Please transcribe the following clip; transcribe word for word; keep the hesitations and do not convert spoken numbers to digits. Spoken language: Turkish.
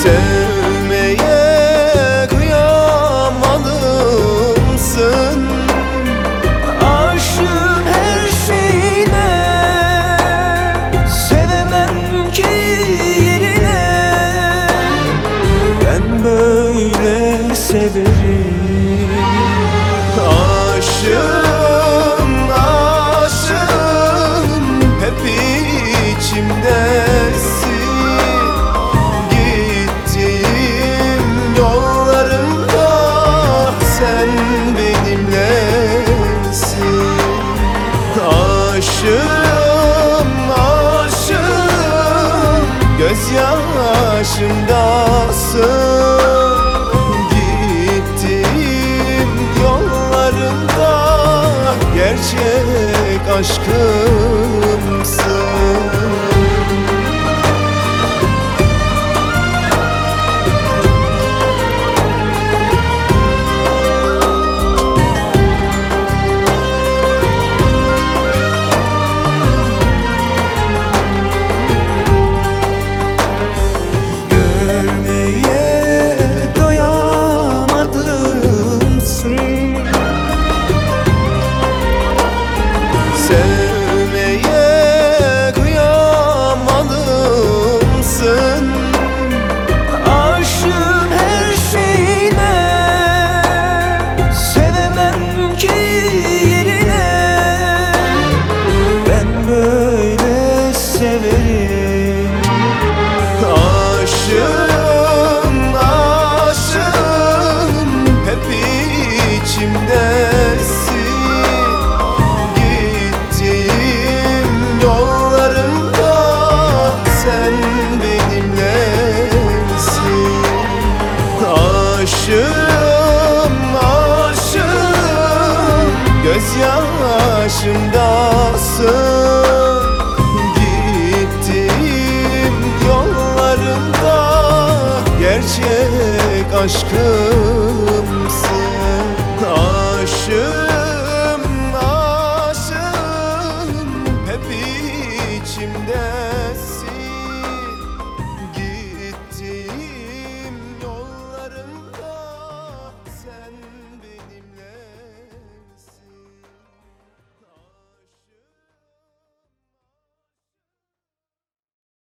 Sevmeye kıyamalımsın, aşığım her şeyine, sevemem ki yerine. Ben böyle severim. aşığım, aşığım, hep içimdesin. Gittiğim yollarımda sen benimlesin. Aşığım, aşığım, gözyaşımdasın. Gittiğim yollarında gerçek aşkımsın. Sevmeye kıyamalımsın, Aşığım her şeyine, sevemem ki yerine. Ben böyle severim. aşığım, aşığım, hep içimdesin. Gittiğim yollarımda sen benimlesin. Aşığım, aşığım, gözyaşımdasın. Gittiğim yollarında gerçek aşkım.